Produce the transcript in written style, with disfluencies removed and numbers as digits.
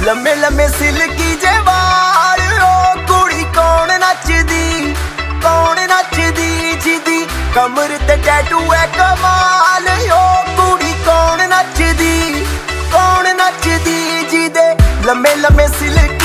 लम्मे लम्मे सिल्की जे वाल ओ कुड़ी कौन नचदी जिदी कमर ते टैटू है कमाल ओ कुड़ी कौन नचदी जिदे लम्मे लम्मे सिल्की